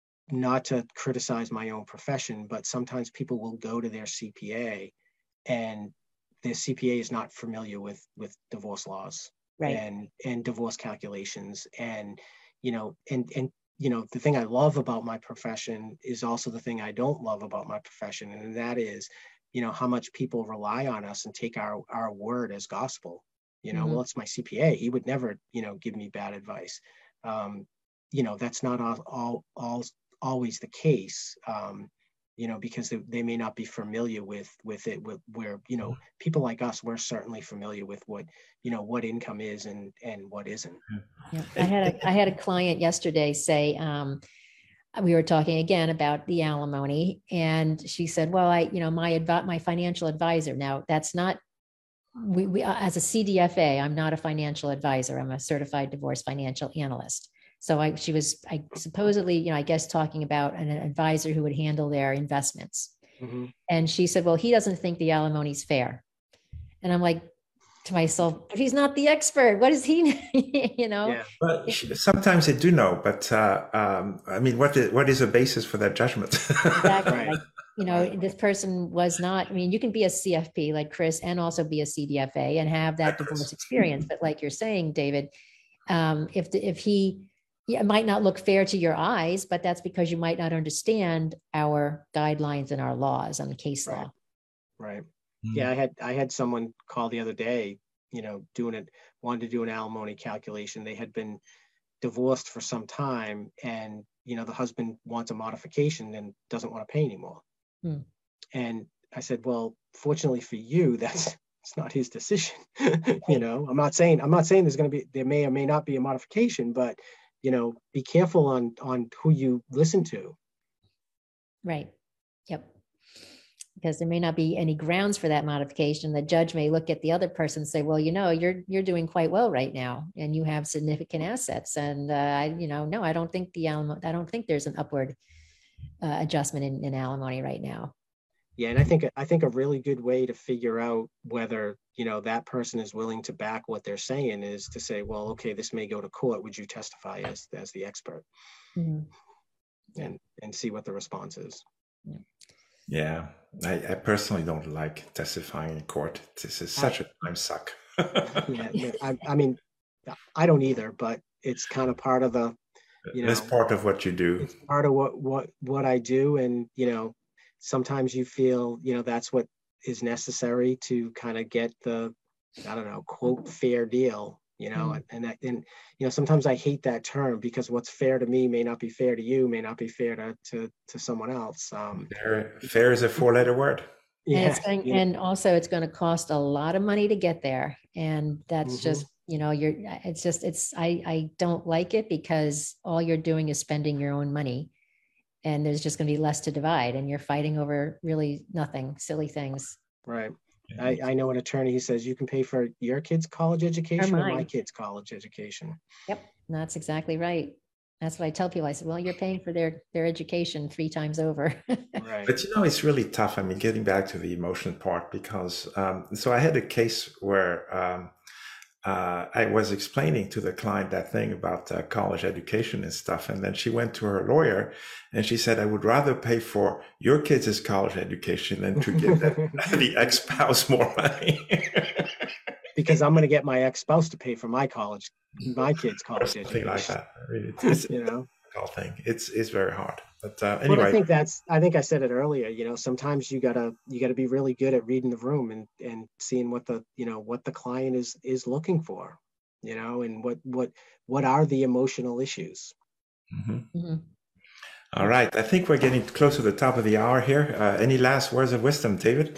not to criticize my own profession, but sometimes people will go to their C P A and their C P A is not familiar with, with divorce laws right. and, and divorce calculations. And, you know, and, and, you know, the thing I love about my profession is also the thing I don't love about my profession. And that is, you know, how much people rely on us and take our, our word as gospel. You know, mm-hmm. well, it's my C P A. He would never, you know, give me bad advice. Um, you know, that's not all, all, all always the case. Um, you know, because they, they may not be familiar with with it. With where you know, people like us, we're certainly familiar with what you know what income is and and what isn't. Yeah, I had a I had a client yesterday say. Um, we were talking again about the alimony, and she said, "Well, I, you know, my adv- my financial advisor. Now, that's not." We, we, as a C D F A, I'm not a financial advisor. I'm a certified divorce financial analyst. So I, she was, I supposedly, you know, I guess talking about an advisor who would handle their investments. Mm-hmm. And she said, well, he doesn't think the alimony is fair. And I'm like to myself, but he's not the expert. What is he, you know? Yeah. But sometimes they do know, but uh, um, I mean, what is, what is the basis for that judgment? Exactly. Right. Like, you know, this person was not, I mean, you can be a C F P like Chris and also be a C D F A and have that divorce experience. But like you're saying, David, um, if, the, if he, yeah, it might not look fair to your eyes, but that's because you might not understand our guidelines and our laws on the case right. law. Right. Mm-hmm. Yeah. I had, I had someone call the other day, you know, doing it, wanted to do an alimony calculation. They had been divorced for some time and, you know, the husband wants a modification and doesn't want to pay anymore. Hmm. And I said, well, fortunately for you, that's it's not his decision. you know, I'm not saying I'm not saying there's going to be there may or may not be a modification, but you know, be careful on on who you listen to. Right. Yep. Because there may not be any grounds for that modification. The judge may look at the other person and say, well, you know, you're you're doing quite well right now, and you have significant assets. And uh, I, you know, no, I don't think the alimony, I don't think there's an upward uh, adjustment in, in alimony right now. Yeah, and I think I think a really good way to figure out whether, you know, that person is willing to back what they're saying is to say, well, okay, this may go to court. Would you testify as as the expert? Mhm. And and see what the response is. Yeah. Yeah, I, I personally don't like testifying in court. This is such a time suck. Yeah, yeah, I, I mean, I don't either, but it's kind of part of the, you know, That's part of what you do. it's part of what what what I do, and you know, sometimes you feel, you know, that's what is necessary to kind of get the, I don't know, quote, fair deal, you know, Mm. and and, that, and you know, sometimes I hate that term because what's fair to me may not be fair to you, may not be fair to to, to someone else. Um, Fair, fair is a four-letter word. And yeah, it's going, you know, and also it's going to cost a lot of money to get there. And that's Mhm. just, you know, you're, it's just, it's, I, I don't like it because all you're doing is spending your own money and there's just going to be less to divide and you're fighting over really nothing, silly things. right. I, I know an attorney who says you can pay for your kid's college education or my mine. kid's college education. Yep. That's exactly right. That's what I tell people. I said, well, you're paying for their, their education three times over. Right. But you know, it's really tough. I mean, getting back to the emotion part, because um, so I had a case where um, uh, I was explaining to the client that thing about uh, college education and stuff. And then she went to her lawyer and she said, I would rather pay for your kids' college education than to give the, the ex-spouse more money. Because I'm going to get my ex-spouse to pay for my college, my kids' college Something education. like that. I mean, it's, it's you know, a difficult thing. It's it's very hard. But uh, But I anyway, think that's, I think I said it earlier, you know, sometimes you gotta, you gotta be really good at reading the room and, and seeing what the, you know, what the client is, is looking for, you know, and what, what, what are the emotional issues. mhm. Mhm. All right. I think we're getting close to the top of the hour here. Uh, any last words of wisdom, David?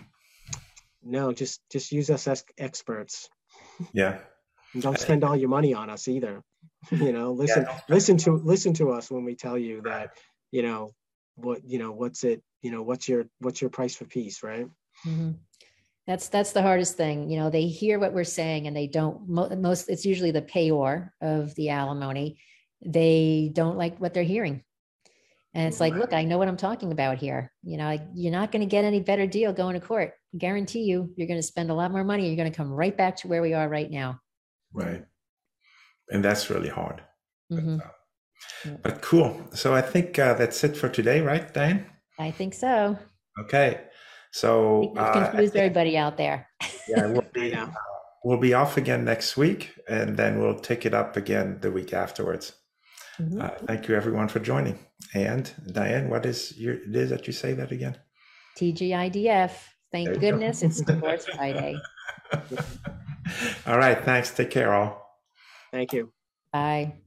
No, just, just use us as experts. Yeah. And don't spend all your money on us either. You know, listen, Yeah, listen to, listen to us when we tell you that, you know, what, you know, what's it, you know, what's your, what's your price for peace, right? Mhm. That's, that's the hardest thing. You know, they hear what we're saying and they don't, mo- most, it's usually the payor of the alimony. They don't like what they're hearing. And it's like, look, I know what I'm talking about here. You know, like, you're not going to get any better deal going to court. Guarantee you, you're going to spend a lot more money. You're going to come right back to where we are right now. Right. And that's really hard. Mhm. But, uh, but cool. So I think uh, that's it for today, right, Diane? I think so. Okay. I So think we've uh, I confused think, everybody out there. yeah, we'll I be, know. we'll be off again next week, and then we'll take it up again the week afterwards. Mhm. Uh, thank you, everyone, for joining. And Diane, what is your, it is that you say that again? T G I D F. Thank There you go. goodness it's Divorce Friday. All right. Thanks. Take care, all. Thank you. Bye.